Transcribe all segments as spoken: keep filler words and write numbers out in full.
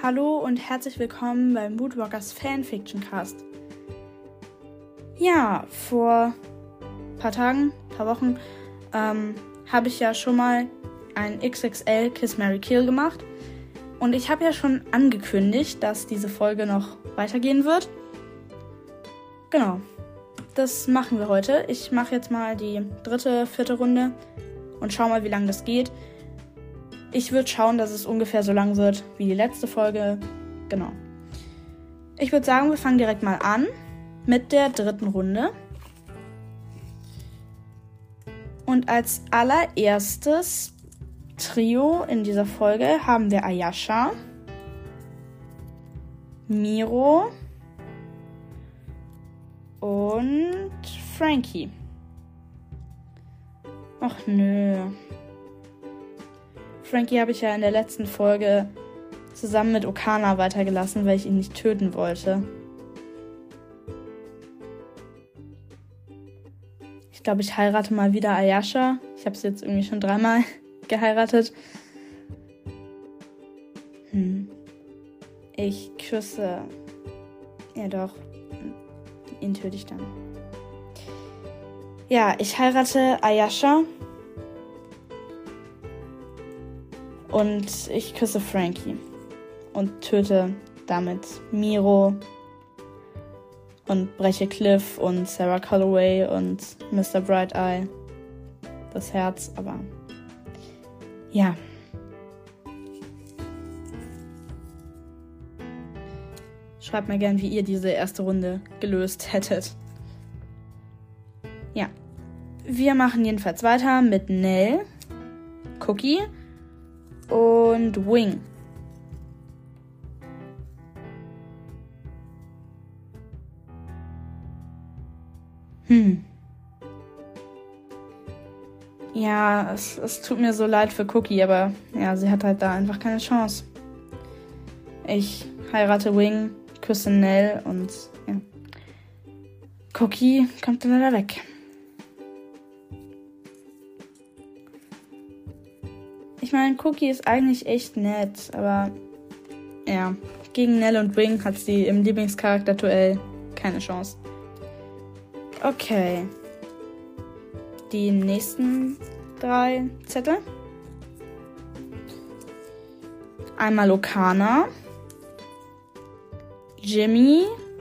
Hallo und herzlich willkommen beim Moodwalkers Fanfiction Cast. Ja, vor ein paar Tagen, ein paar Wochen, ähm, habe ich ja schon mal ein X X L Kiss, Marry, Kill gemacht. Und ich habe ja schon angekündigt, dass diese Folge noch weitergehen wird. Genau, das machen wir heute. Ich mache jetzt mal die dritte, vierte Runde und schau mal, wie lange das geht. Ich würde schauen, dass es ungefähr so lang wird wie die letzte Folge. Genau. Ich würde sagen, wir fangen direkt mal an mit der dritten Runde. Und als allererstes Trio in dieser Folge haben wir Ayasha, Miro und Frankie. Ach nö. Frankie habe ich ja in der letzten Folge zusammen mit Okana weitergelassen, weil ich ihn nicht töten wollte. Ich glaube, ich heirate mal wieder Ayasha. Ich habe sie jetzt irgendwie schon dreimal geheiratet. Hm. Ich küsse... Ja doch, ihn töte ich dann. Ja, ich heirate Ayasha. Und ich küsse Frankie und töte damit Miro und breche Cliff und Sarah Calloway und Mister Bright Eye das Herz, aber ja. Schreibt mir gern, wie ihr diese erste Runde gelöst hättet. Ja. Wir machen jedenfalls weiter mit Nell, Cookie und Wing. Hm. Ja, es, es tut mir so leid für Cookie, aber ja, sie hat halt da einfach keine Chance. Ich heirate Wing, küsse Nell und ja. Cookie kommt dann leider weg. Ich meine, Cookie ist eigentlich echt nett, aber ja, gegen Nell und Wing hat sie im Lieblingscharakter-Duell keine Chance. Okay. Die nächsten drei Zettel. Einmal Okana, Jimmy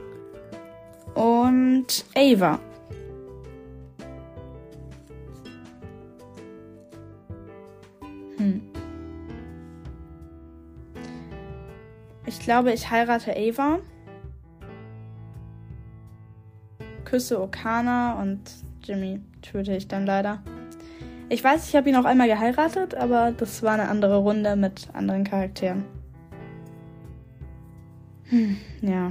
und Ava. Hm. Ich glaube, ich heirate Ava, küsse Okana und Jimmy töte ich dann leider. Ich weiß, ich habe ihn auch einmal geheiratet, aber das war eine andere Runde mit anderen Charakteren. Hm, ja.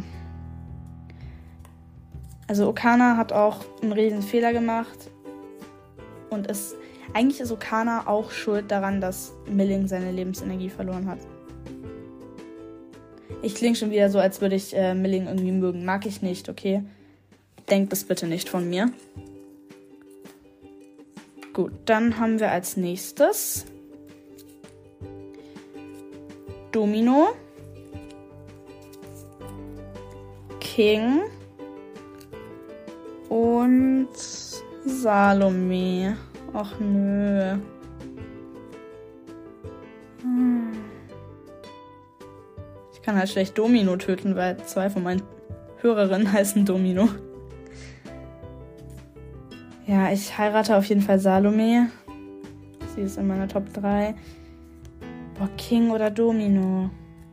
Also Okana hat auch einen riesen Fehler gemacht und ist Eigentlich ist Okana auch schuld daran, dass Milling seine Lebensenergie verloren hat. Ich klinge schon wieder so, als würde ich äh, Milling irgendwie mögen. Mag ich nicht, okay? Denkt das bitte nicht von mir. Gut, dann haben wir als nächstes Domino, King und Salome. Ach nö. Hm. Ich kann halt schlecht Domino töten, weil zwei von meinen Hörerinnen heißen Domino. Ja, ich heirate auf jeden Fall Salome. Sie ist in meiner Top drei. Boah, King oder Domino.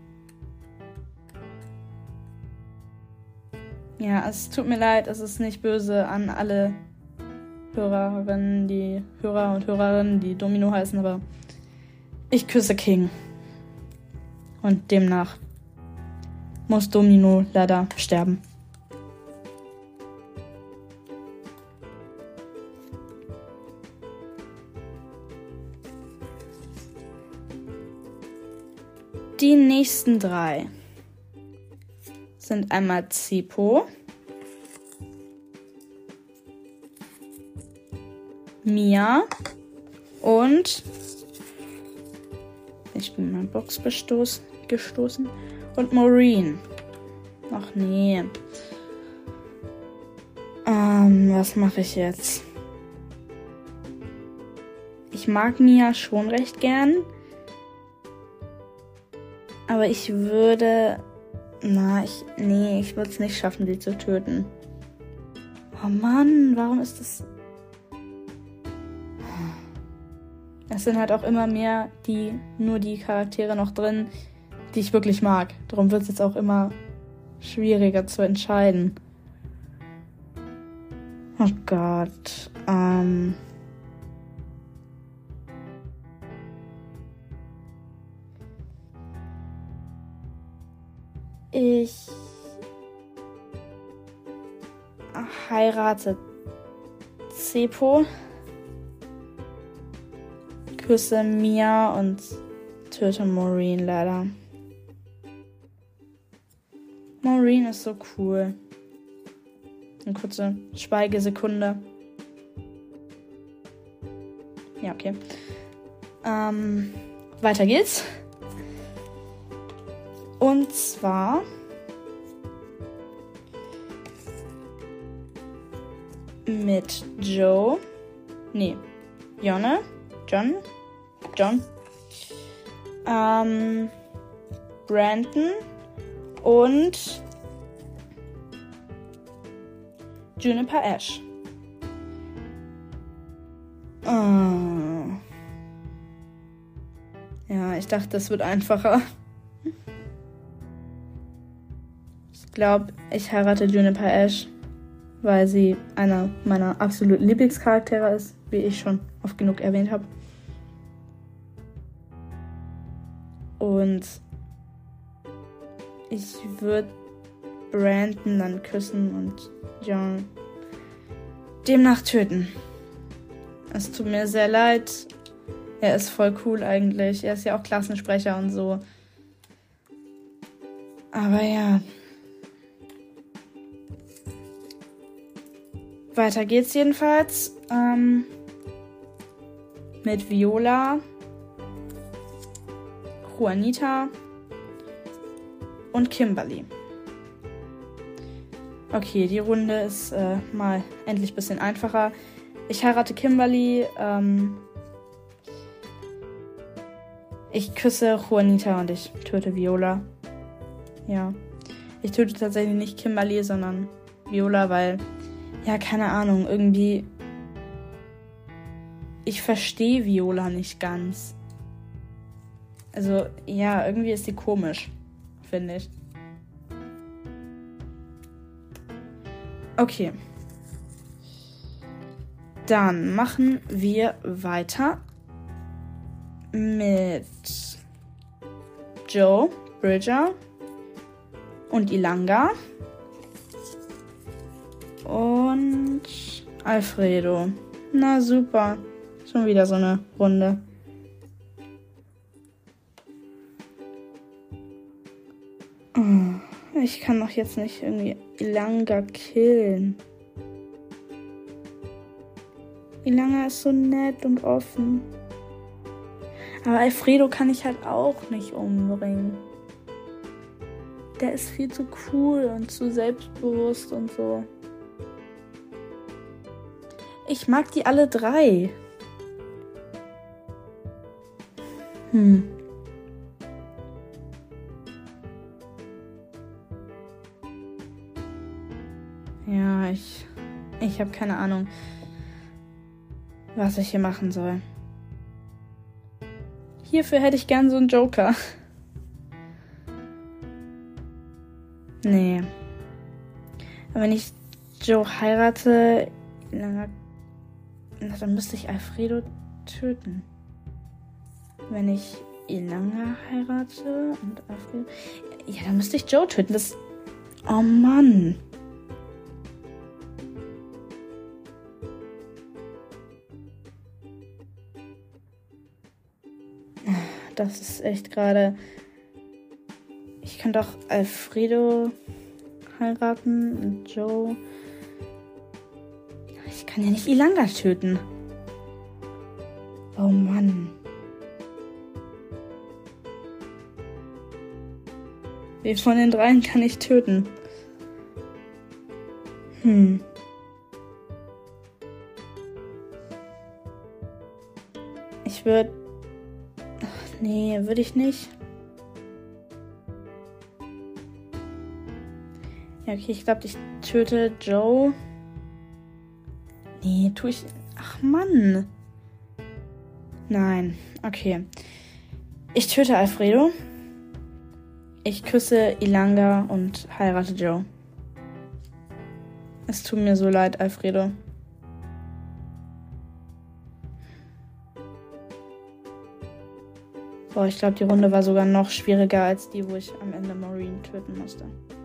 Ja, es tut mir leid, es ist nicht böse an alle Hörerinnen, die Hörer und Hörerinnen, die Domino heißen, aber ich küsse King. Und demnach muss Domino leider sterben. Die nächsten drei sind einmal Zippo, Mia und ich bin in meine Box bestoß, gestoßen Und Maureen. Ach nee. Ähm, was mache ich jetzt? Ich mag Mia schon recht gern. Aber ich würde... Na, ich... Nee, ich würde es nicht schaffen, sie zu töten. Oh Mann, warum ist das... Es sind halt auch immer mehr die... Nur die Charaktere noch drin, die ich wirklich mag. Darum wird es jetzt auch immer schwieriger zu entscheiden. Oh Gott. Ähm... Ich heirate Zeppo, küsse Mia und töte Maureen leider. Maureen ist so cool. Eine kurze Schweigesekunde. Ja, okay. Ähm, weiter geht's. Und zwar mit Joe, nee, Jonne, John, John, ähm, Brandon und Juniper Ash. Oh. Ja, ich dachte, das wird einfacher. Ich glaube, ich heirate Juniper Ash, weil sie einer meiner absoluten Lieblingscharaktere ist, wie ich schon oft genug erwähnt habe. Und ich würde Brandon dann küssen und John demnach töten. Es tut mir sehr leid. Er ist voll cool eigentlich. Er ist ja auch Klassensprecher und so. Aber ja. Weiter geht's jedenfalls. Ähm, mit Viola, Juanita und Kimberly. Okay, die Runde ist äh, mal endlich ein bisschen einfacher. Ich heirate Kimberly. Ähm, ich küsse Juanita und ich töte Viola. Ja. Ich töte tatsächlich nicht Kimberly, sondern Viola, weil... Ja, keine Ahnung, irgendwie... Ich verstehe Viola nicht ganz. Also, ja, irgendwie ist sie komisch, finde ich. Okay. Dann machen wir weiter mit Joe, Bridger und Ilanga. Und Alfredo. Na super. Schon wieder so eine Runde. Oh, ich kann doch jetzt nicht irgendwie Ilanga killen. Ilanga ist so nett und offen. Aber Alfredo kann ich halt auch nicht umbringen. Der ist viel zu cool und zu selbstbewusst und so. Ich mag die alle drei. Hm. Ja, ich... Ich habe keine Ahnung, was ich hier machen soll. Hierfür hätte ich gern so einen Joker. Nee. Aber wenn ich Joe heirate, na, dann müsste ich Alfredo töten. Wenn ich Ilanga heirate und Alfredo... Ja, dann müsste ich Joe töten. Das... Oh Mann. Das ist echt gerade... Ich kann doch Alfredo heiraten und Joe... Ich kann ja nicht Ilanga töten. Oh Mann. Wen von den dreien kann ich töten? Hm. Ich würde... Nee, würde ich nicht. Ja, okay, ich glaube, ich töte Joe. Nee, tue ich... Ach, Mann. Nein, okay. Ich töte Alfredo. Ich küsse Ilanga und heirate Joe. Es tut mir so leid, Alfredo. Boah, ich glaube, die Runde war sogar noch schwieriger als die, wo ich am Ende Maureen töten musste.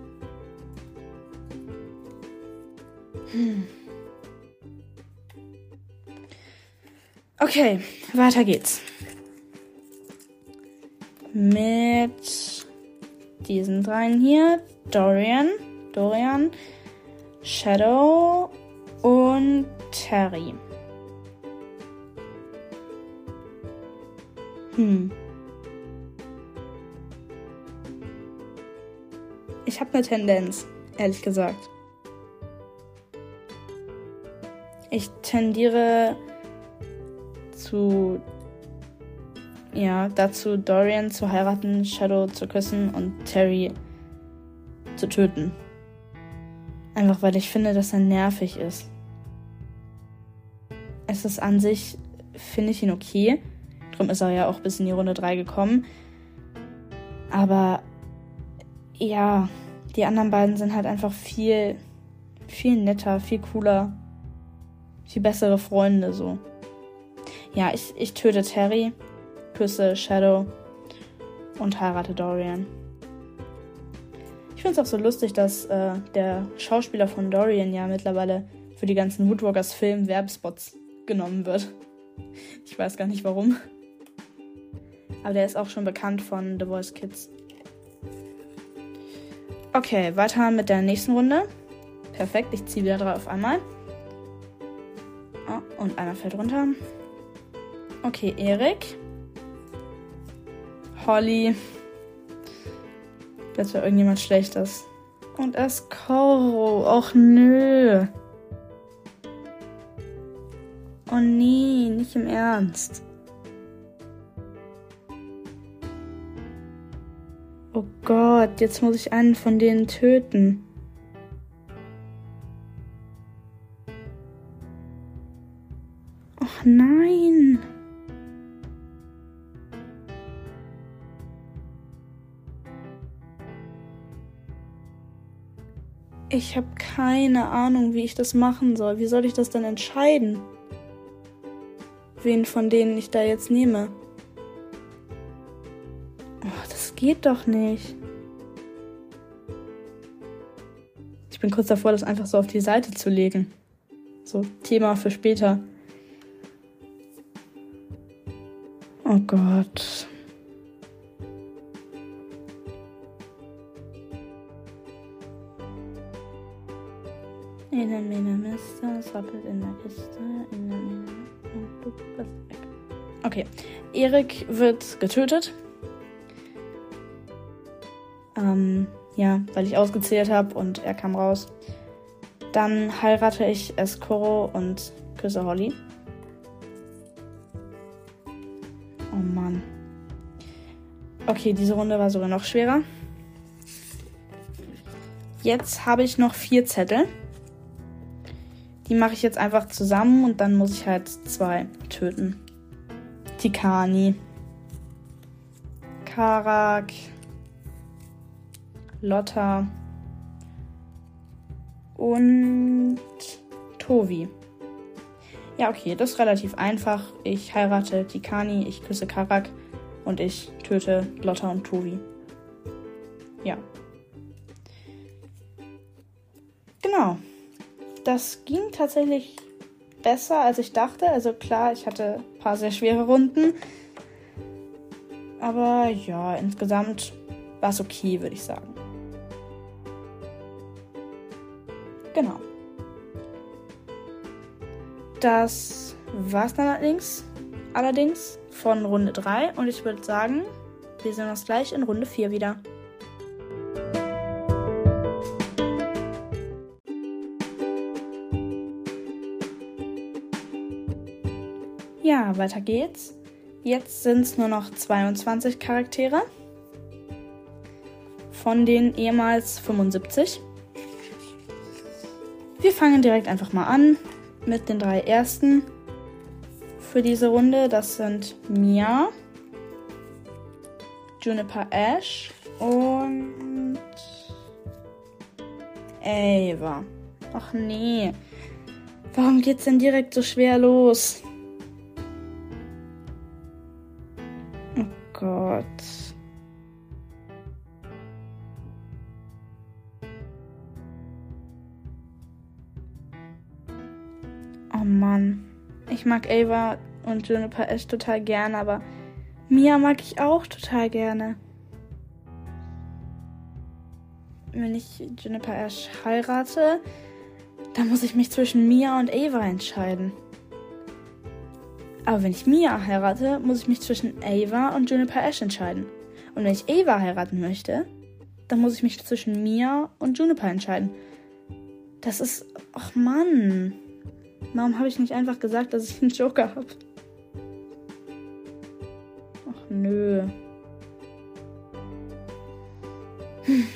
Hm. Okay, weiter geht's. Mit diesen dreien hier. Dorian, Dorian, Shadow und Terry. Hm. Ich habe eine Tendenz, ehrlich gesagt. Ich tendiere zu, ja, dazu, Dorian zu heiraten, Shadow zu küssen und Terry zu töten. Einfach weil ich finde, dass er nervig ist. Es ist an sich, finde ich ihn okay. Darum ist er ja auch bis in die Runde drei gekommen. Aber ja, die anderen beiden sind halt einfach viel, viel netter, viel cooler, viel bessere Freunde so. Ja, ich, ich töte Terry, küsse Shadow und heirate Dorian. Ich finde es auch so lustig, dass äh, der Schauspieler von Dorian ja mittlerweile für die ganzen Woodwalkers Film Werbespots genommen wird. Ich weiß gar nicht warum. Aber der ist auch schon bekannt von The Voice Kids. Okay, weiter mit der nächsten Runde. Perfekt, ich ziehe wieder drei auf einmal. Oh, und einer fällt runter. Okay, Erik. Holly. Jetzt war irgendjemand Schlechtes. Und Escoro. Och nö. Oh nee, nicht im Ernst. Oh Gott, jetzt muss ich einen von denen töten. Och nein. Ich habe keine Ahnung, wie ich das machen soll. Wie soll ich das dann entscheiden? Wen von denen ich da jetzt nehme? Oh, das geht doch nicht. Ich bin kurz davor, das einfach so auf die Seite zu legen. So, Thema für später. Oh Gott. In der Mine Mister, es rappelt in der Kiste, in der Mine. Und du bist weg. Okay, Erik wird getötet. Ähm, ja, weil ich ausgezählt habe und er kam raus. Dann heirate ich Escoro und küsse Holly. Oh Mann. Okay, diese Runde war sogar noch schwerer. Jetzt habe ich noch vier Zettel. Die mache ich jetzt einfach zusammen und dann muss ich halt zwei töten. Tikani. Karak. Lotta. Und Tovi. Ja, okay, das ist relativ einfach. Ich heirate Tikani, ich küsse Karak und ich töte Lotta und Tovi. Ja. Genau. Das ging tatsächlich besser, als ich dachte. Also klar, ich hatte ein paar sehr schwere Runden. Aber ja, insgesamt war es okay, würde ich sagen. Genau. Das war's dann allerdings, allerdings von Runde drei. Und ich würde sagen, wir sehen uns gleich in Runde vier wieder. Ja, weiter geht's. Jetzt sind es nur noch zweiundzwanzig Charaktere von den ehemals fünfundsiebzig. Wir fangen direkt einfach mal an mit den drei ersten für diese Runde. Das sind Mia, Juniper Ash und Ava. Ach nee. Warum geht's denn direkt so schwer los? Oh Gott. Oh Mann. Ich mag Ava und Juniper Ash total gerne, aber Mia mag ich auch total gerne. Wenn ich Juniper Ash heirate, dann muss ich mich zwischen Mia und Ava entscheiden. Aber wenn ich Mia heirate, muss ich mich zwischen Ava und Juniper Ash entscheiden. Und wenn ich Ava heiraten möchte, dann muss ich mich zwischen Mia und Juniper entscheiden. Das ist... Ach Mann. Warum habe ich nicht einfach gesagt, dass ich einen Joker habe? Ach nö. Hm.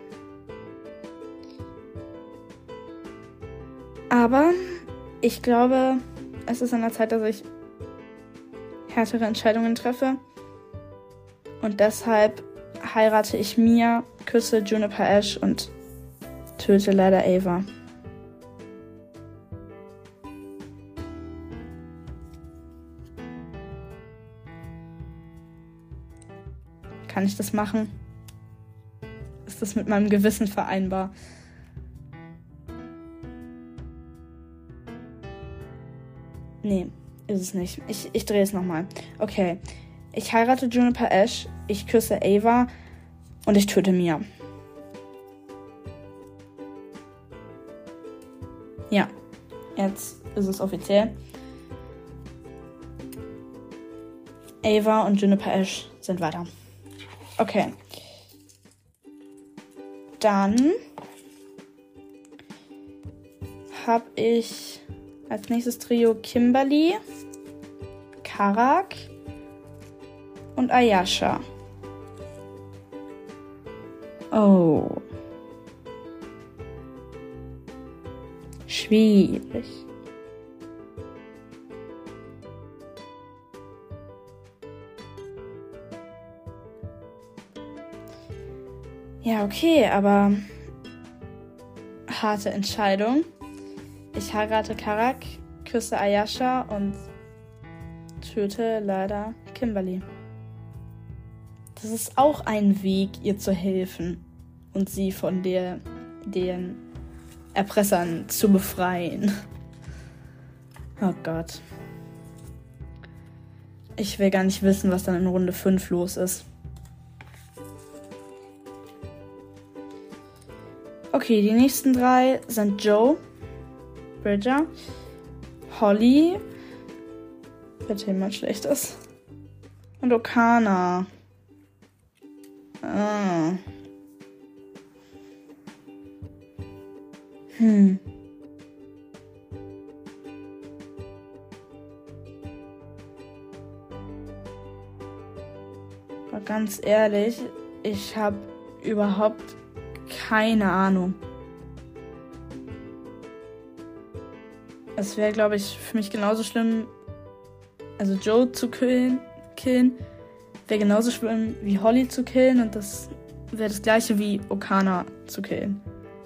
Aber ich glaube, es ist an der Zeit, dass ich härtere Entscheidungen treffe. Und deshalb heirate ich Mia, küsse Juniper Ash und töte leider Ava. Kann ich das machen? Ist das mit meinem Gewissen vereinbar? Nee, ist es nicht. Ich, ich drehe es nochmal. Okay. Ich heirate Juniper Ash, ich küsse Ava und ich töte Mia. Ja, jetzt ist es offiziell. Ava und Juniper Ash sind weiter. Okay. Dann habe ich als nächstes Trio Kimberly, Karak und Ayasha. Oh. Schwierig. Ja, okay, aber harte Entscheidung. Ich heirate Karak, küsse Ayasha und töte leider Kimberly. Das ist auch ein Weg, ihr zu helfen und sie von der, den Erpressern zu befreien. Oh Gott. Ich will gar nicht wissen, was dann in Runde fünf los ist. Okay, die nächsten drei sind Joe, Bridger, Holly, bitte jemand Schlechtes, und Okana. Ah. Hm. Aber ganz ehrlich, ich habe überhaupt keine Ahnung. Es wäre, glaube ich, für mich genauso schlimm, also Joe zu killen, killen wäre genauso schlimm wie Holly zu killen und das wäre das gleiche wie Okana zu killen.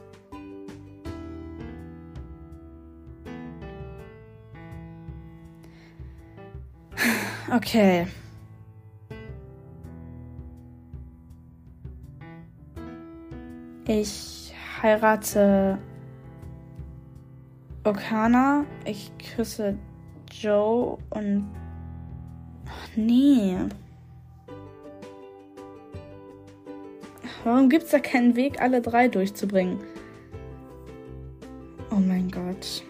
Okay. Ich heirate Okana, ich küsse Joe und... Ach nee. Warum gibt's da keinen Weg, alle drei durchzubringen? Oh mein Gott.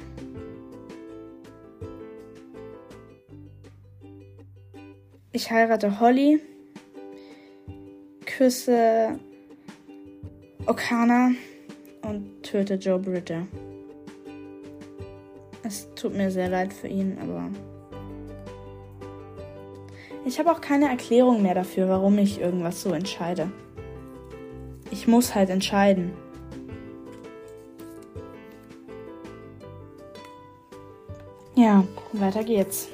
Ich heirate Holly, küsse Okana und töte Joe Bridger. Es tut mir sehr leid für ihn, aber Ich habe auch keine Erklärung mehr dafür, warum ich irgendwas so entscheide. Ich muss halt entscheiden. Ja, weiter geht's.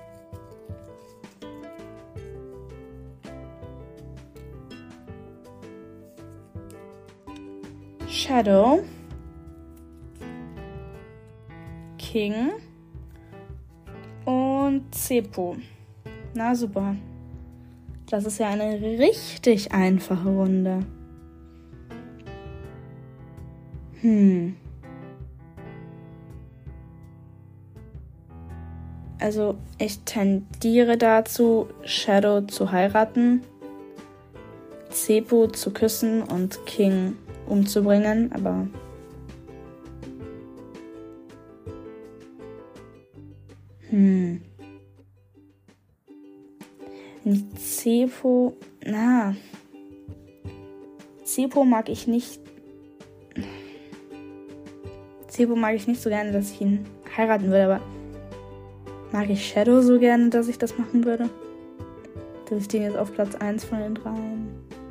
Shadow, King und Zeppo. Na super. Das ist ja eine richtig einfache Runde. Hm. Also ich tendiere dazu, Shadow zu heiraten, Zeppo zu küssen und King umzubringen, aber hm. Zeppo, na, Zeppo mag ich nicht, Zeppo mag ich nicht so gerne, dass ich ihn heiraten würde, aber mag ich Shadow so gerne, dass ich das machen würde? Dass ich den jetzt auf Platz eins von den dreien.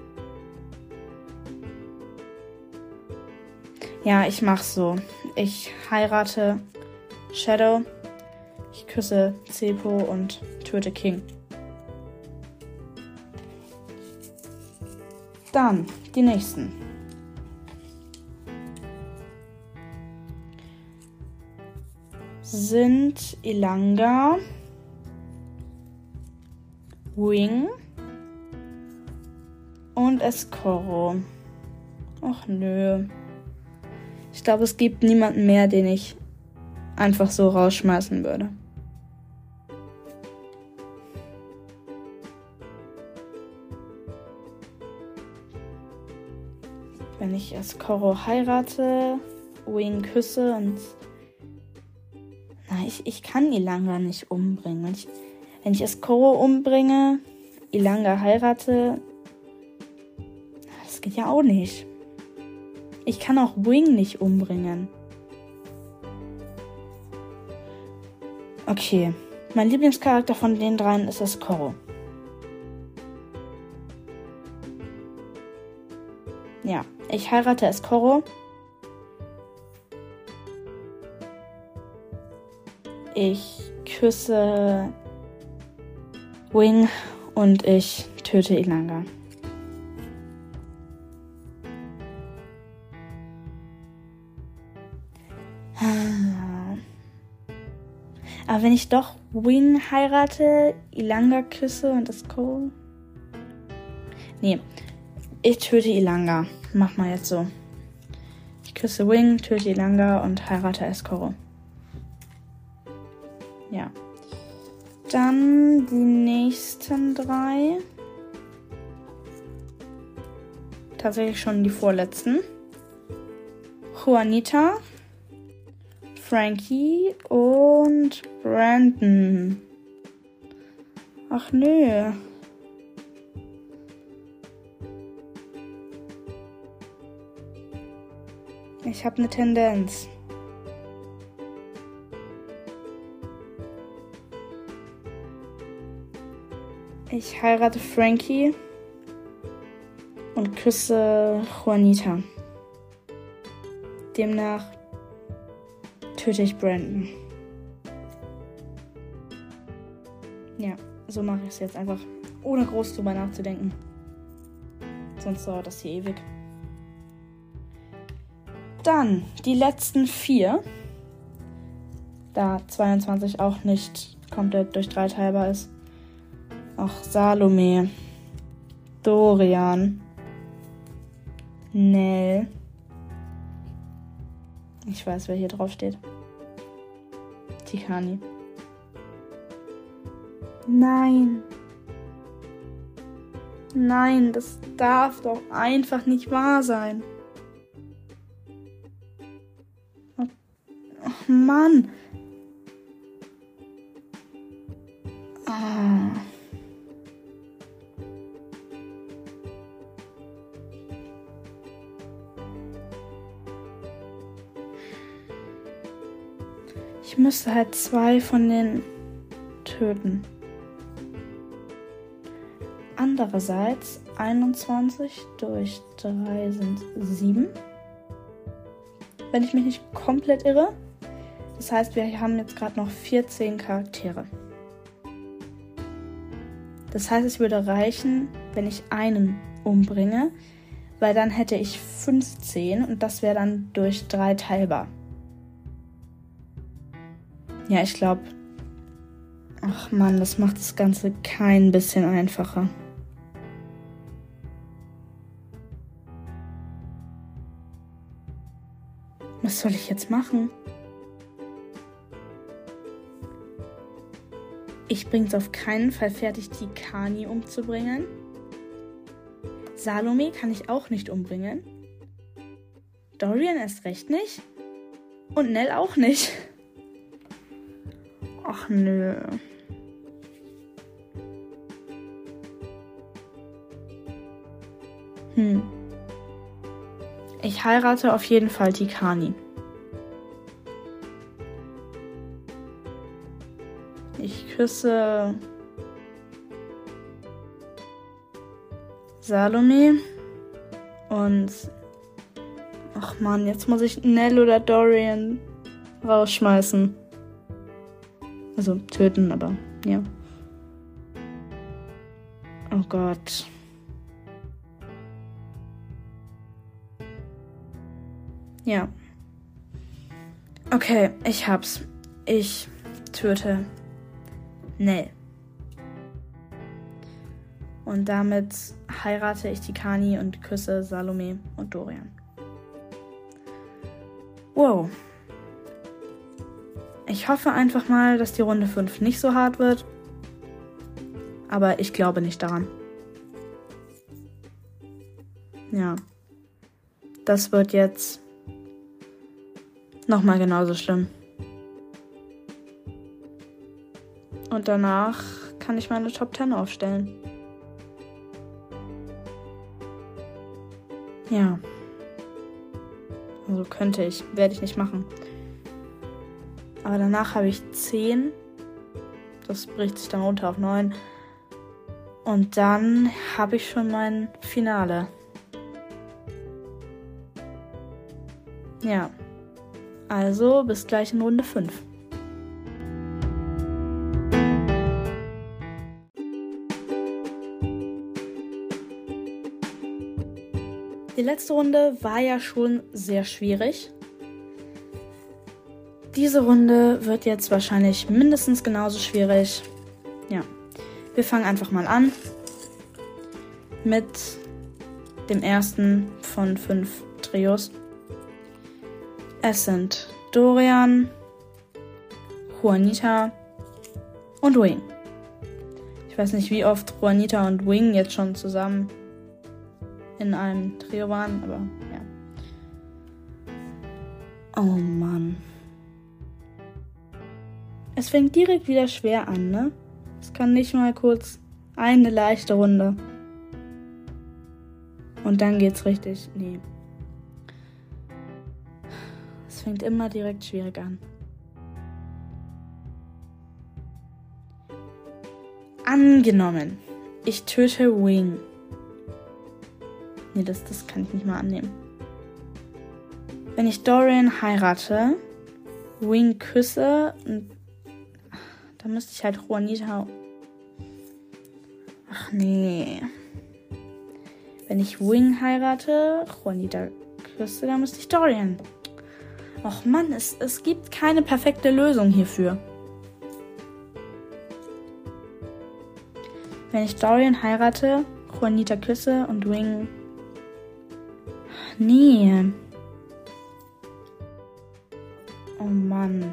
Ja, ich mach's so. Ich heirate Shadow, ich küsse Zeppo und töte King. Dann die nächsten. Sind Ilanga, Wing und Escoro. Ach nö. Ich glaube, es gibt niemanden mehr, den ich einfach so rausschmeißen würde. Wenn ich Escoro heirate, Wing küsse und... Na, ich, ich kann Ilanga nicht umbringen. Wenn ich, wenn ich Escoro umbringe, Ilanga heirate, das geht ja auch nicht. Ich kann auch Wing nicht umbringen. Okay, mein Lieblingscharakter von den dreien ist Escoro. Ja, ich heirate Escoro. Ich küsse Wing und ich töte Ilanga. Aber wenn ich doch Wing heirate, Ilanga küsse und Escoro... Nee, ich töte Ilanga. Mach mal jetzt so. Ich küsse Wing, töte Ilanga und heirate Escoro. Ja. Dann die nächsten drei. Tatsächlich schon die vorletzten. Juanita, Frankie und Brandon. Ach nö. Ich habe eine Tendenz. Ich heirate Frankie und küsse Juanita. Demnach töte ich Brandon. Ja, so mache ich es jetzt einfach, ohne groß drüber nachzudenken. Sonst dauert das hier ewig. Dann die letzten vier. Da zweiundzwanzig auch nicht komplett durchdreiteilbar ist. Auch Salome, Dorian, Nell. Ich weiß, wer hier drauf steht. Tikani. Nein. Nein, das darf doch einfach nicht wahr sein. Oh, oh Mann. Ah. Ich müsste halt zwei von den töten. Andererseits einundzwanzig durch drei sind sieben. Wenn ich mich nicht komplett irre. Das heißt, wir haben jetzt gerade noch vierzehn Charaktere. Das heißt, es würde reichen, wenn ich einen umbringe, weil dann hätte ich fünfzehn und das wäre dann durch drei teilbar. Ja, ich glaube... Ach Mann, das macht das Ganze kein bisschen einfacher. Was soll ich jetzt machen? Ich bring's auf keinen Fall fertig, die Kani umzubringen. Salome kann ich auch nicht umbringen. Dorian erst recht nicht. Und Nell auch nicht. Ach nö. Hm. Ich heirate auf jeden Fall die Kani. Ich küsse Salome und ach man, jetzt muss ich Nell oder Dorian rausschmeißen. Also töten, aber ja. Oh Gott. Ja. Okay, ich hab's. Ich töte Nell. Und damit heirate ich die Kani und küsse Salome und Dorian. Wow. Ich hoffe einfach mal, dass die Runde fünf nicht so hart wird. Aber ich glaube nicht daran. Ja. Das wird jetzt nochmal genauso schlimm. Und danach kann ich meine Top zehn aufstellen. Ja. Also könnte ich. Werde ich nicht machen. Aber danach habe ich zehn. Das bricht sich dann runter auf neun. Und dann habe ich schon mein Finale. Ja. Also bis gleich in Runde fünf. Die letzte Runde war ja schon sehr schwierig. Diese Runde wird jetzt wahrscheinlich mindestens genauso schwierig. Ja, wir fangen einfach mal an mit dem ersten von fünf Trios. Es sind Dorian, Juanita und Wing. Ich weiß nicht, wie oft Juanita und Wing jetzt schon zusammen in einem Trio waren, aber ja. Oh Mann. Es fängt direkt wieder schwer an, ne? Es kann nicht mal kurz eine leichte Runde. Und dann geht's richtig. Nee. Es fängt immer direkt schwierig an. Angenommen, ich töte Wing. Nee, das, das kann ich nicht mal annehmen. Wenn ich Dorian heirate, Wing küsse, dann müsste ich halt Juanita... Ach nee. Wenn ich Wing heirate, Juanita küsse, dann müsste ich Dorian. Och Mann, es, es gibt keine perfekte Lösung hierfür. Wenn ich Dorian heirate, Juanita küsse und Wing... Nee. Oh Mann.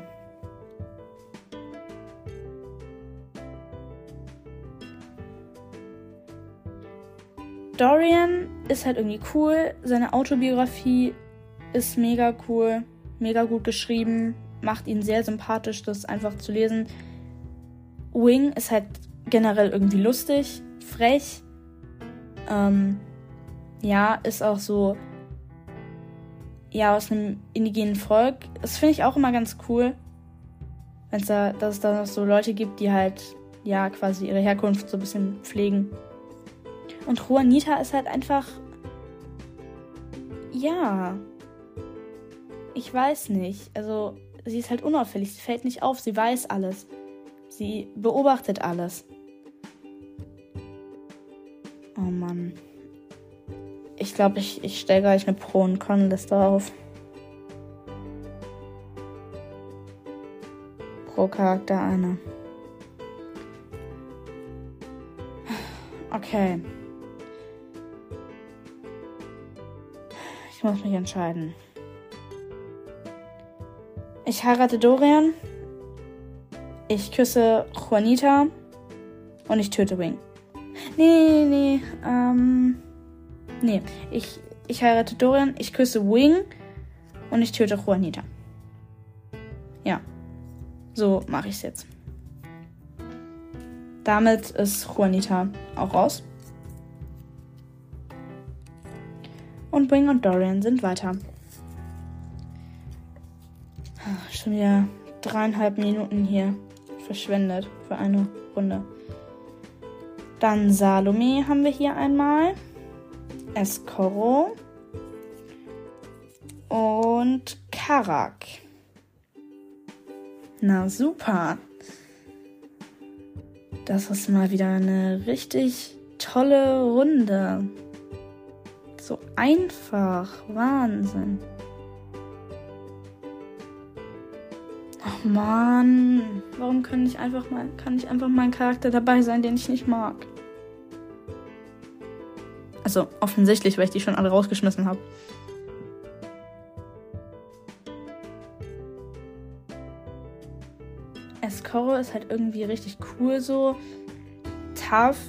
Dorian ist halt irgendwie cool. Seine Autobiografie ist mega cool. Mega gut geschrieben. Macht ihn sehr sympathisch, das einfach zu lesen. Wing ist halt generell irgendwie lustig. Frech. Ähm, ja, ist auch so... Ja, aus einem indigenen Volk. Das finde ich auch immer ganz cool. Wenn's da, dass es da noch so Leute gibt, die halt, ja, quasi ihre Herkunft so ein bisschen pflegen. Und Juanita ist halt einfach... Ja... Ich weiß nicht. Also, sie ist halt unauffällig. Sie fällt nicht auf. Sie weiß alles. Sie beobachtet alles. Oh Mann. Ich glaube, ich, ich stelle gleich eine Pro- und Con-Liste auf. Pro Charakter eine. Okay. Ich muss mich entscheiden. Ich heirate Dorian. Ich küsse Juanita. Und ich töte Wing. Nee, nee, nee. Ähm. Nee. Ich, ich heirate Dorian. Ich küsse Wing. Und ich töte Juanita. Ja. So mache ich es jetzt. Damit ist Juanita auch raus. Und Wing und Dorian sind weiter. Schon wieder dreieinhalb Minuten hier verschwendet für eine Runde. Dann Salome haben wir hier einmal. Escoro. Und Karak. Na super. Das ist mal wieder eine richtig tolle Runde. So einfach. Wahnsinn. Ach Mann. Warum kann ich einfach mal, kann nicht einfach mal ein Charakter dabei sein, den ich nicht mag? Also offensichtlich, weil ich die schon alle rausgeschmissen habe. Escoro ist halt irgendwie richtig cool so. Tough.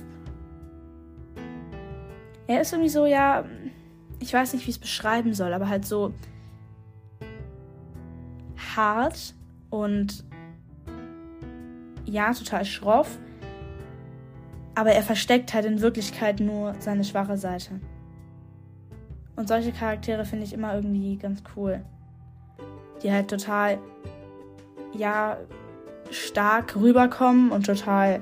Er ist irgendwie so, ja, ich weiß nicht, wie ich es beschreiben soll, aber halt so hart und ja, total schroff. Aber er versteckt halt in Wirklichkeit nur seine schwache Seite. Und solche Charaktere finde ich immer irgendwie ganz cool. Die halt total, ja, stark rüberkommen und total,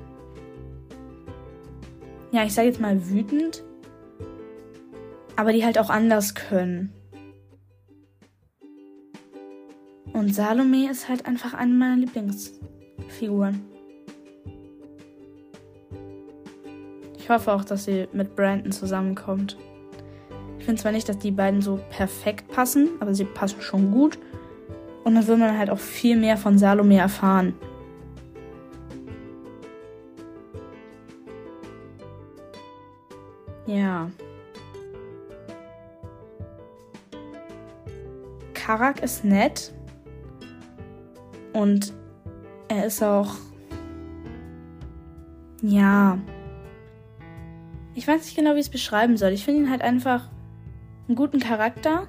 ja, ich sage jetzt mal wütend, aber die halt auch anders können. Und Salome ist halt einfach eine meiner Lieblingsfiguren. Ich hoffe auch, dass sie mit Brandon zusammenkommt. Ich finde zwar nicht, dass die beiden so perfekt passen, aber sie passen schon gut. Und dann will man halt auch viel mehr von Salome erfahren. Ja. Karak ist nett. Und er ist auch... Ja. Ich weiß nicht genau, wie ich es beschreiben soll. Ich finde ihn halt einfach einen guten Charakter.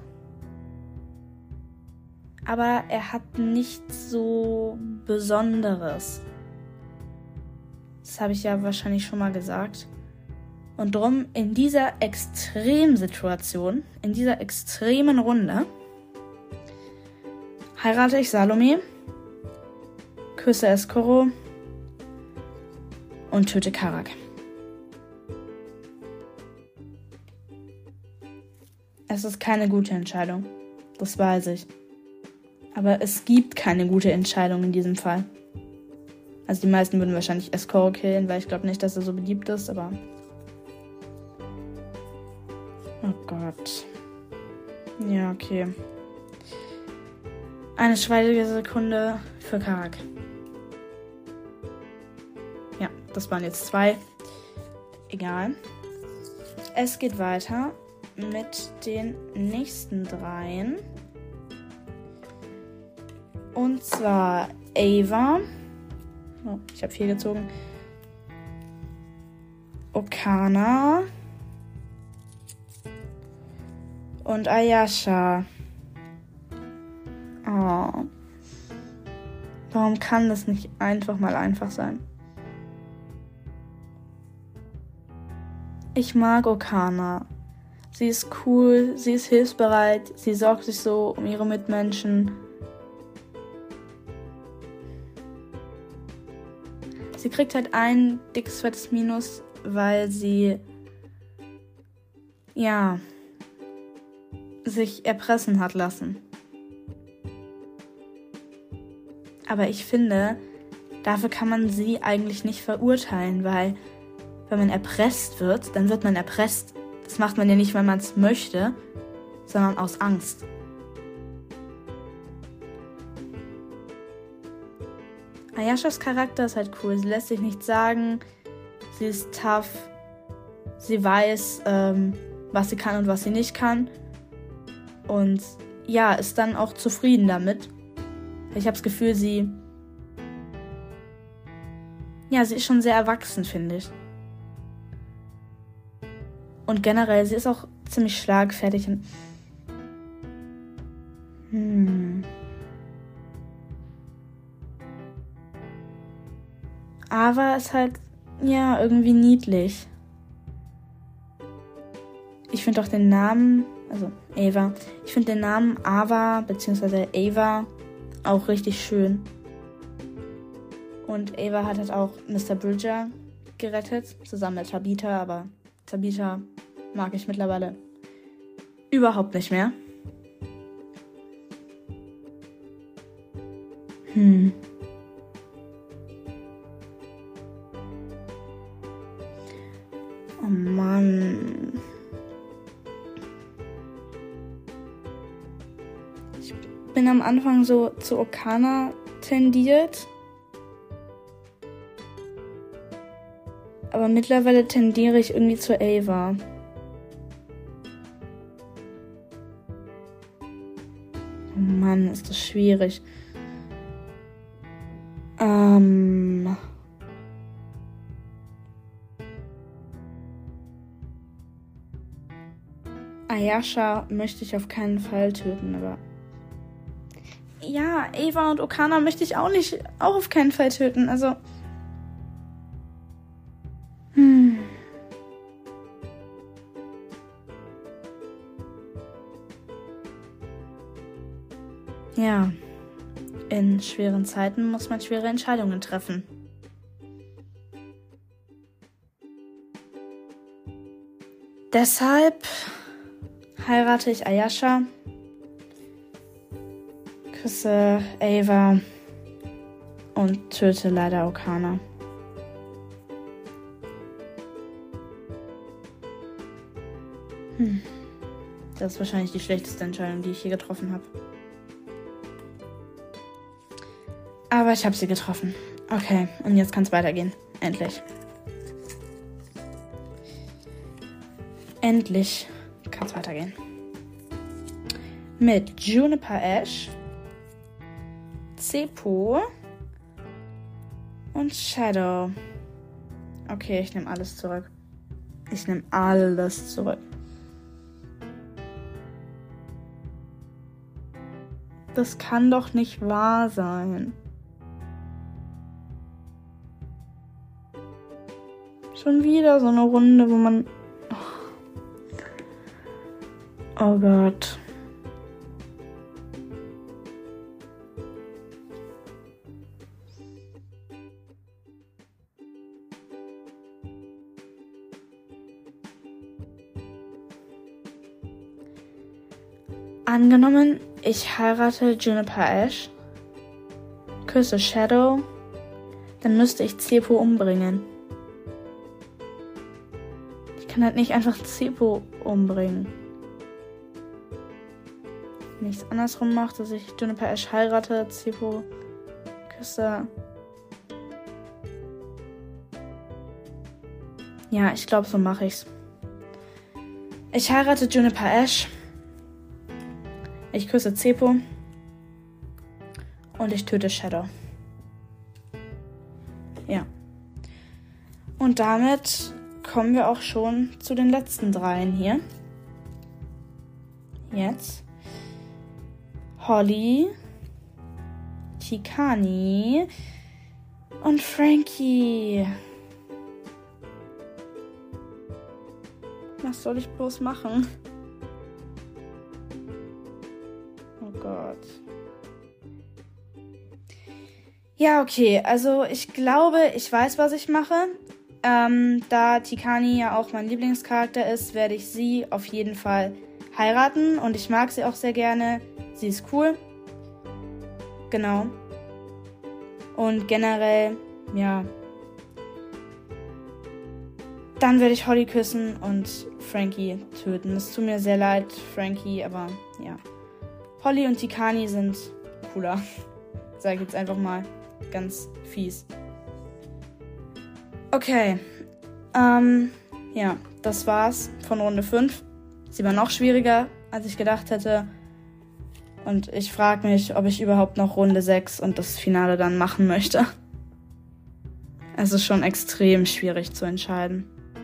Aber er hat nichts so Besonderes. Das habe ich ja wahrscheinlich schon mal gesagt. Und drum in dieser Extremsituation, in dieser extremen Runde, heirate ich Salome, küsse Escoro und töte Karak. Es ist keine gute Entscheidung. Das weiß ich. Aber es gibt keine gute Entscheidung in diesem Fall. Also die meisten würden wahrscheinlich Escoro killen, weil ich glaube nicht, dass er so beliebt ist, aber... Oh Gott. Ja, okay. Eine Schweigesekunde für Karak. Ja, das waren jetzt zwei. Egal. Es geht weiter mit den nächsten dreien. Und zwar Ava. Oh, ich habe vier gezogen. Okana. Und Ayasha. Oh. Warum kann das nicht einfach mal einfach sein? Ich mag Okana. Sie ist cool, sie ist hilfsbereit, sie sorgt sich so um ihre Mitmenschen. Sie kriegt halt ein dickes, fettes Minus, weil sie ja, sich erpressen hat lassen. Aber ich finde, dafür kann man sie eigentlich nicht verurteilen, weil wenn man erpresst wird, dann wird man erpresst. Das macht man ja nicht, weil man es möchte, sondern aus Angst. Ayashas Charakter ist halt cool. Sie lässt sich nichts sagen. Sie ist tough. Sie weiß, ähm, was sie kann und was sie nicht kann. Und ja, ist dann auch zufrieden damit. Ich habe das Gefühl, sie... Ja, sie ist schon sehr erwachsen, finde ich. Und generell, sie ist auch ziemlich schlagfertig. Und hm. Ava ist halt, ja, irgendwie niedlich. Ich finde auch den Namen, also Ava, ich finde den Namen Ava bzw. Ava auch richtig schön. Und Ava hat halt auch Mister Bridger gerettet, zusammen mit Tabitha, aber Tabitha mag ich mittlerweile überhaupt nicht mehr. Hm. Oh Mann. Ich bin am Anfang so zu Okana tendiert. Aber mittlerweile tendiere ich irgendwie zu Ava. Oh Mann, ist das schwierig. Ähm... Ayasha möchte ich auf keinen Fall töten, aber... Ja, Ava und Okana möchte ich auch nicht, auch auf keinen Fall töten, also... Hm. Ja, in schweren Zeiten muss man schwere Entscheidungen treffen. Deshalb heirate ich Ayasha, küsse Ava und töte leider Okana. Hm. Das ist wahrscheinlich die schlechteste Entscheidung, die ich je getroffen habe. Aber ich habe sie getroffen. Okay, und jetzt kann es weitergehen. Endlich. Endlich kann es weitergehen. Mit Juniper Ash, Zepo und Shadow. Okay, ich nehme alles zurück. Ich nehme alles zurück. Das kann doch nicht wahr sein. Schon wieder so eine Runde, wo man... Oh Gott. Angenommen, ich heirate Juniper Ash, küsse Shadow, dann müsste ich Zepo umbringen. Ich kann halt nicht einfach Zepo umbringen. Wenn ich es andersrum mache, dass ich Juniper Ash heirate, Zepo küsse. Ja, ich glaube, so mache ich's. Ich heirate Juniper Ash. Ich küsse Zepo. Und ich töte Shadow. Ja. Und damit kommen wir auch schon zu den letzten dreien hier. Jetzt. Holly, Tikani und Frankie. Was soll ich bloß machen? Oh Gott. Ja, okay. Also ich glaube, ich weiß, was ich mache. Ähm, da Tikani ja auch mein Lieblingscharakter ist, werde ich sie auf jeden Fall heiraten. Und ich mag sie auch sehr gerne. Sie ist cool. Genau. Und generell, ja. Dann werde ich Holly küssen und Frankie töten. Es tut mir sehr leid, Frankie, aber ja. Holly und Tikani sind cooler. Sag ich jetzt einfach mal ganz fies. Okay. Ähm, ja, das war's von Runde fünf. Sie war noch schwieriger, als ich gedacht hätte. Und ich frage mich, ob ich überhaupt noch Runde sechs und das Finale dann machen möchte. Es ist schon extrem schwierig zu entscheiden.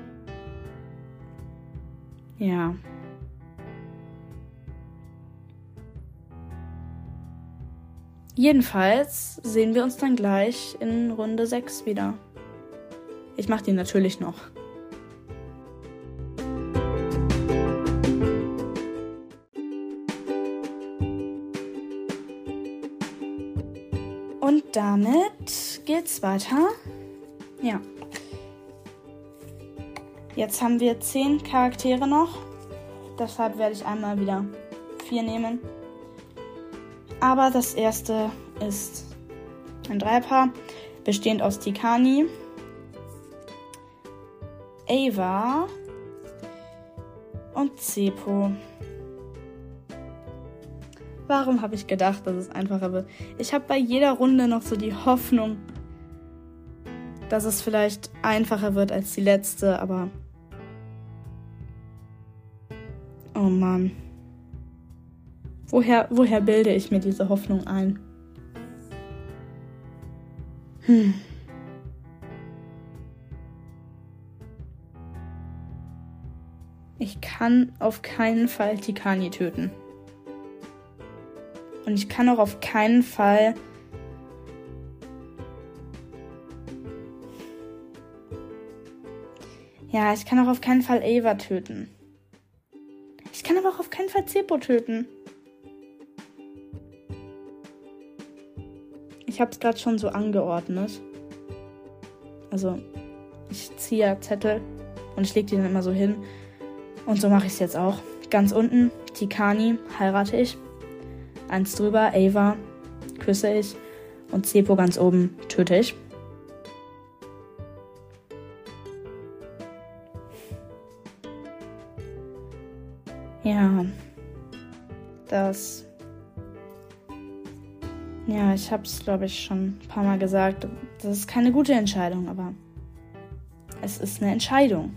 Ja. Jedenfalls sehen wir uns dann gleich in Runde sechs wieder. Ich mache die natürlich noch. Und damit geht's weiter. Ja. Jetzt haben wir zehn Charaktere noch. Deshalb werde ich einmal wieder vier nehmen. Aber das erste ist ein Dreierpaar, bestehend aus Tikani, Ava und Zeppo. Warum habe ich gedacht, dass es einfacher wird? Ich habe bei jeder Runde noch so die Hoffnung, dass es vielleicht einfacher wird als die letzte, aber oh Mann. Woher, woher bilde ich mir diese Hoffnung ein? Hm. Ich kann auf keinen Fall Tikani töten. Und ich kann auch auf keinen Fall Ja, ich kann auch auf keinen Fall Ava töten. Ich kann aber auch auf keinen Fall Zeppo töten. Ich habe es gerade schon so angeordnet. Also, ich ziehe ja Zettel und ich lege die dann immer so hin. Und so mache ich es jetzt auch. Ganz unten, Tikani, heirate ich. Eins drüber, Ava, küsse ich. Und Zeppo ganz oben, töte ich. Ja, das... Ja, ich habe es, glaube ich, schon ein paar Mal gesagt. Das ist keine gute Entscheidung, aber es ist eine Entscheidung.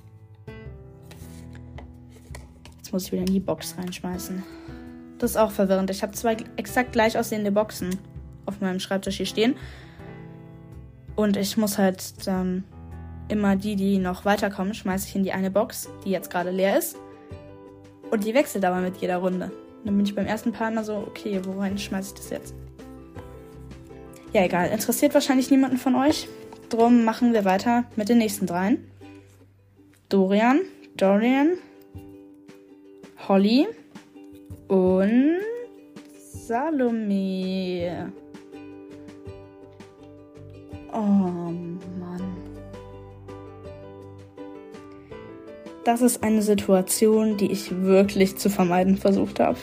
Jetzt muss ich wieder in die Box reinschmeißen. Das ist auch verwirrend. Ich habe zwei exakt gleich aussehende Boxen auf meinem Schreibtisch hier stehen. Und ich muss halt dann immer die, die noch weiterkommen, schmeiße ich in die eine Box, die jetzt gerade leer ist. Und die wechselt aber mit jeder Runde. Und dann bin ich beim ersten Paar immer so, okay, wohin schmeiße ich das jetzt? Ja, egal. Interessiert wahrscheinlich niemanden von euch. Drum machen wir weiter mit den nächsten dreien. Dorian, Dorian, Holly und Salome. Oh Mann. Das ist eine Situation, die ich wirklich zu vermeiden versucht habe.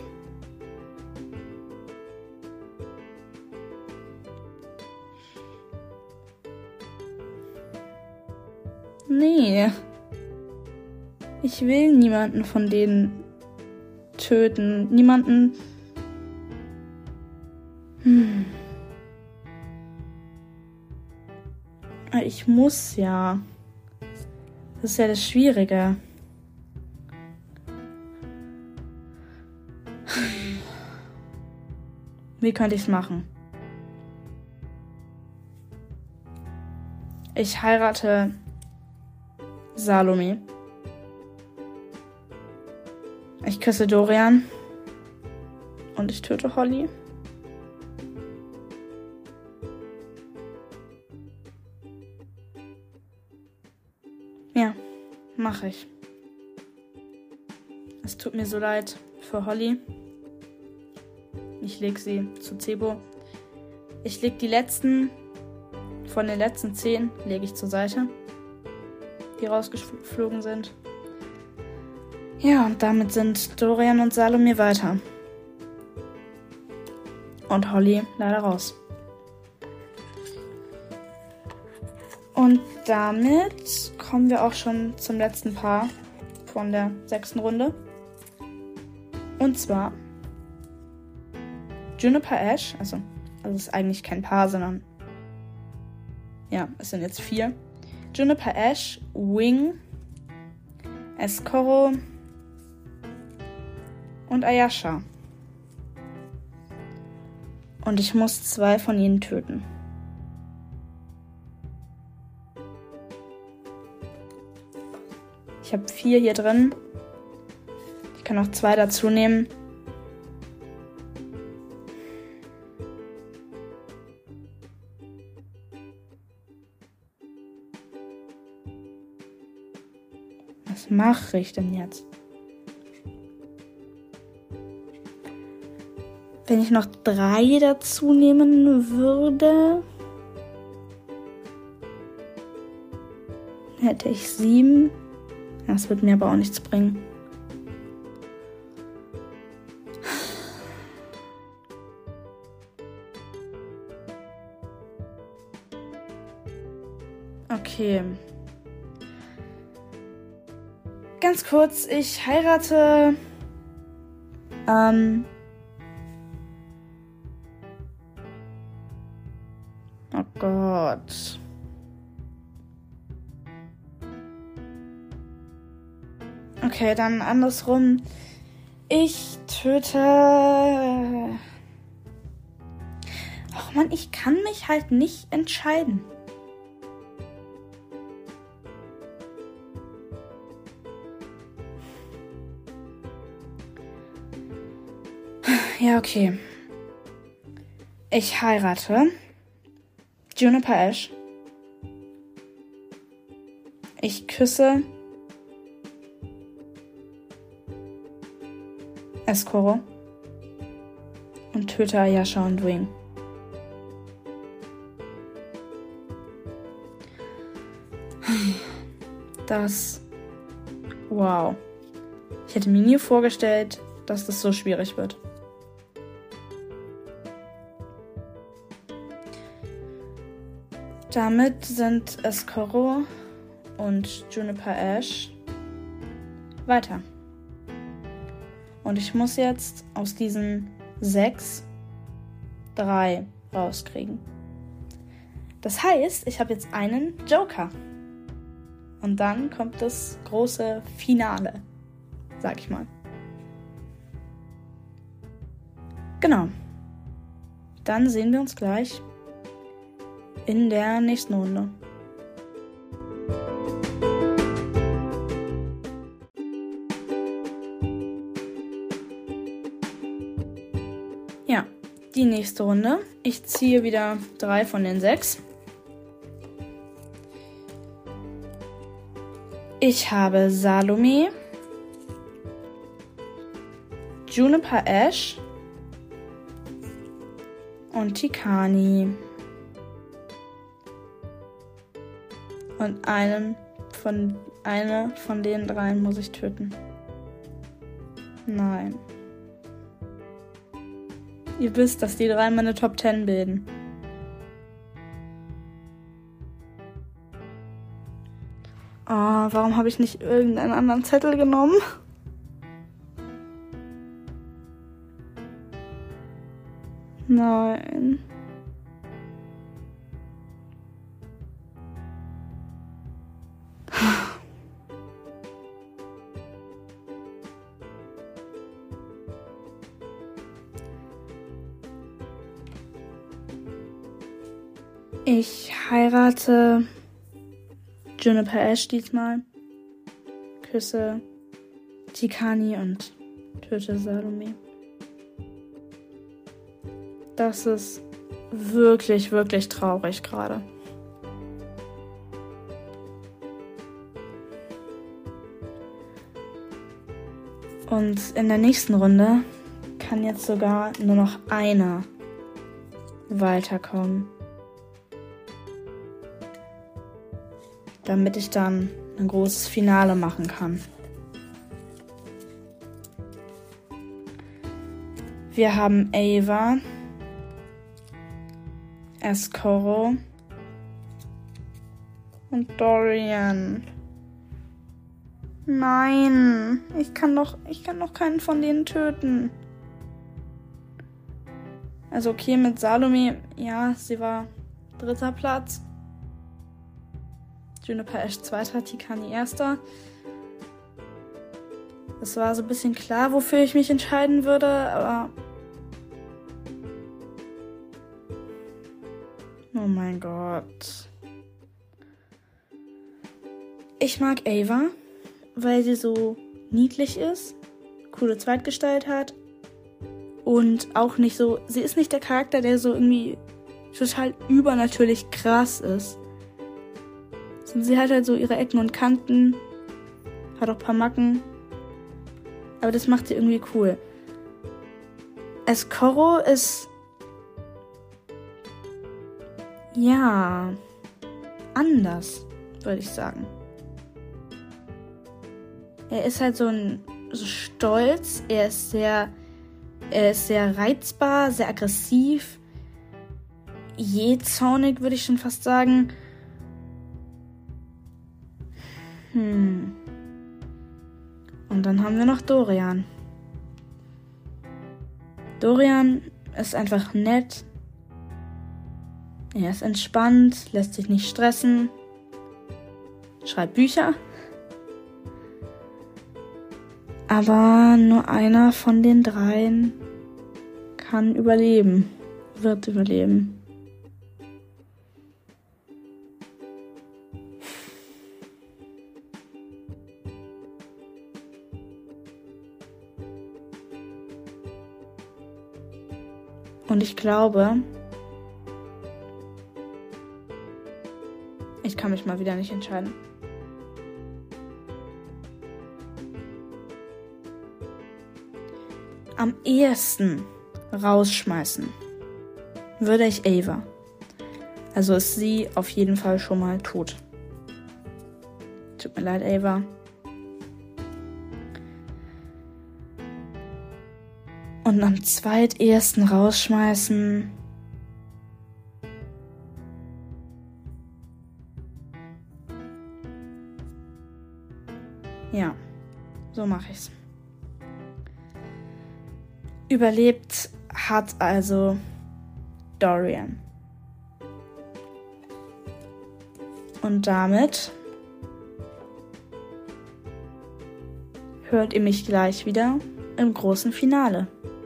Nee. Ich will niemanden von denen töten. Niemanden... Hm. Ich muss ja. Das ist ja das Schwierige. Wie könnte ich es machen? Ich heirate Salome. Ich küsse Dorian. Und ich töte Holly. Ja, mache ich. Es tut mir so leid für Holly. Ich leg sie zu Zeppo. Ich leg die letzten, von den letzten zehn, lege ich zur Seite. die rausgeflogen sind. Ja, und damit sind Dorian und Salome weiter. Und Holly leider raus. Und damit kommen wir auch schon zum letzten Paar von der sechsten Runde. Und zwar Juniper Ash, also, also es ist eigentlich kein Paar, sondern ja, es sind jetzt vier. Juniper Ash, Wing, Escoro und Ayasha. Und ich muss zwei von ihnen töten. Ich habe vier hier drin. Ich kann noch zwei dazu nehmen. Was mache ich denn jetzt? Wenn ich noch drei dazu nehmen würde, hätte ich sieben. Das wird mir aber auch nichts bringen. Okay. Ganz kurz, ich heirate ähm oh Gott. Okay, dann andersrum. Ich töte... Ach Mann, ich kann mich halt nicht entscheiden. Ja, okay. Ich heirate Juniper Ash. Ich küsse Escoro und töte Ayasha und Wing. Das... Wow. Ich hätte mir nie vorgestellt, dass das so schwierig wird. Damit sind Escoro und Juniper Ash weiter. Und ich muss jetzt aus diesen sechs drei rauskriegen. Das heißt, ich habe jetzt einen Joker. Und dann kommt das große Finale, sag ich mal. Genau. Dann sehen wir uns gleich in der nächsten Runde. Ja, die nächste Runde. Ich ziehe wieder drei von den sechs. Ich habe Salome, Juniper Ash und Tikani. Und einen von, eine von den dreien muss ich töten. Nein. Ihr wisst, dass die drei meine Top zehn bilden. Oh, warum habe ich nicht irgendeinen anderen Zettel genommen? Nein. Ich heirate Juniper Ash diesmal, küsse Tikani und töte Salome. Das ist wirklich, wirklich traurig gerade. Und in der nächsten Runde kann jetzt sogar nur noch einer weiterkommen, damit ich dann ein großes Finale machen kann. Wir haben Ava, Escoro und Dorian. Nein, ich kann doch, ich kann doch keinen von denen töten. Also okay, mit Salome, ja, sie war dritter Platz. Juniper Ash zweiter, Tikani erster. Es war so ein bisschen klar, wofür ich mich entscheiden würde, aber... Oh mein Gott. Ich mag Ava, weil sie so niedlich ist, coole Zweitgestalt hat und auch nicht so... Sie ist nicht der Charakter, der so irgendwie total übernatürlich krass ist. Sie hat halt so ihre Ecken und Kanten, hat auch ein paar Macken, aber das macht sie irgendwie cool. Escoro ist, ja, anders, würde ich sagen. Er ist halt so ein so stolz, er ist sehr, er ist sehr reizbar, sehr aggressiv, jähzornig, würde ich schon fast sagen. Hm. Und dann haben wir noch Dorian. Dorian ist einfach nett. Er ist entspannt, lässt sich nicht stressen, schreibt Bücher. Aber nur einer von den dreien kann überleben, wird überleben. Und ich glaube, ich kann mich mal wieder nicht entscheiden. Am ehesten rausschmeißen würde ich Ava. Also ist sie auf jeden Fall schon mal tot. Tut mir leid, Ava. Und am zweitehesten rausschmeißen. Ja, so mache ich's. Überlebt hat also Dorian. Und damit hört ihr mich gleich wieder im großen Finale.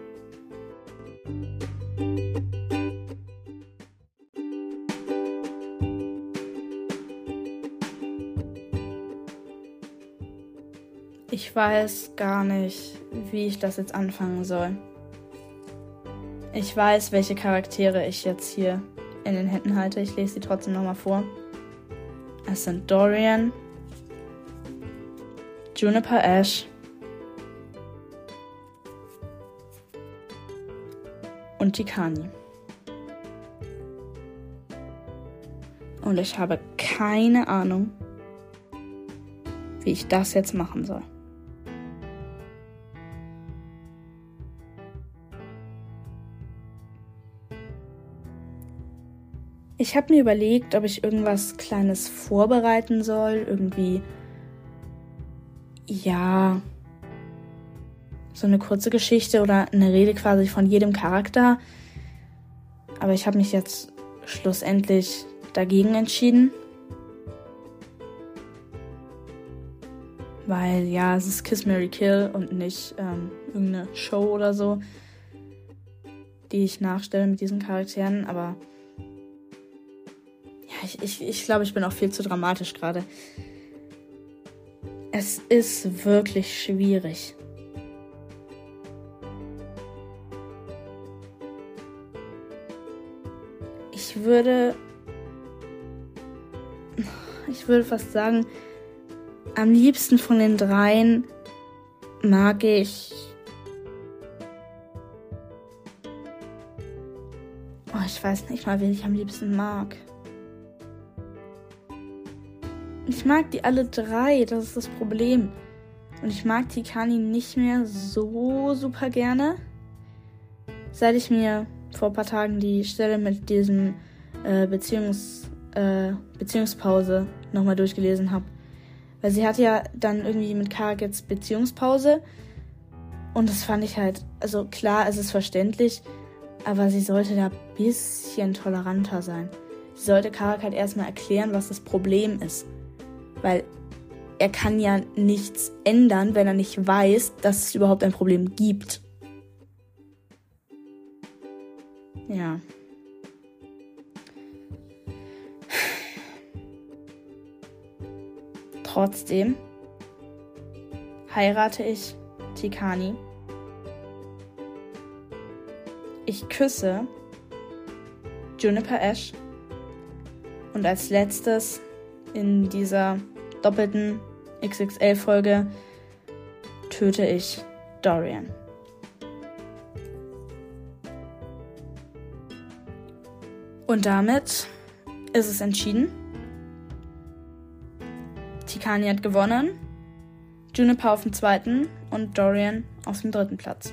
Ich weiß gar nicht, wie ich das jetzt anfangen soll. Ich weiß, welche Charaktere ich jetzt hier in den Händen halte. Ich lese sie trotzdem nochmal vor. Es sind Dorian, Juniper Ash und Tikani. Und ich habe keine Ahnung, wie ich das jetzt machen soll. Ich habe mir überlegt, ob ich irgendwas Kleines vorbereiten soll. Irgendwie, ja, so eine kurze Geschichte oder eine Rede quasi von jedem Charakter. Aber ich habe mich jetzt schlussendlich dagegen entschieden. Weil, ja, es ist Kiss, Marry, Kill und nicht ähm, irgendeine Show oder so, die ich nachstelle mit diesen Charakteren. Aber ja, ich, ich, ich glaube, ich bin auch viel zu dramatisch gerade. Es ist wirklich schwierig. Ich würde, ich würde fast sagen, am liebsten von den dreien mag ich... Oh, ich weiß nicht mal, wen ich am liebsten mag. Ich mag die alle drei, das ist das Problem. Und ich mag Tikani nicht mehr so super gerne. Seit ich mir vor ein paar Tagen die Stelle mit diesem äh, Beziehungs, äh, Beziehungspause nochmal durchgelesen habe. Weil sie hat ja dann irgendwie mit Karak jetzt Beziehungspause. Und das fand ich halt, also klar, es ist verständlich, aber sie sollte da ein bisschen toleranter sein. Sie sollte Karak halt erstmal erklären, was das Problem ist. Weil er kann ja nichts ändern, wenn er nicht weiß, dass es überhaupt ein Problem gibt. Ja. Trotzdem heirate ich Tikani. Ich küsse Juniper Ash. Und als letztes in dieser doppelten X X L-Folge töte ich Dorian. Und damit ist es entschieden. Tikani hat gewonnen, Juniper auf dem zweiten und Dorian auf dem dritten Platz.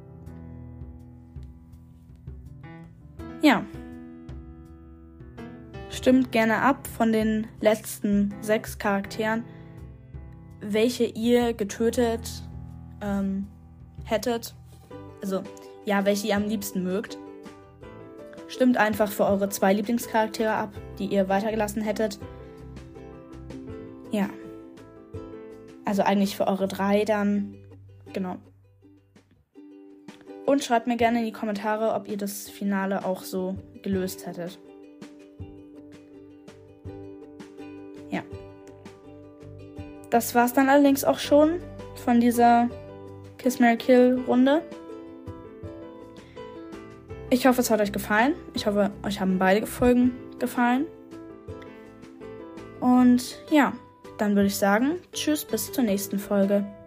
Ja. Stimmt gerne ab von den letzten sechs Charakteren, welche ihr getötet ähm, hättet. Also, ja, welche ihr am liebsten mögt. Stimmt einfach für eure zwei Lieblingscharaktere ab, die ihr weitergelassen hättet. Ja. Also eigentlich für eure drei dann. Genau. Und schreibt mir gerne in die Kommentare, ob ihr das Finale auch so gelöst hättet. Ja. Das war's dann allerdings auch schon von dieser Kiss, Marry, Kill Runde. Ich hoffe, es hat euch gefallen. Ich hoffe, euch haben beide Folgen gefallen. Und ja, dann würde ich sagen, tschüss, bis zur nächsten Folge.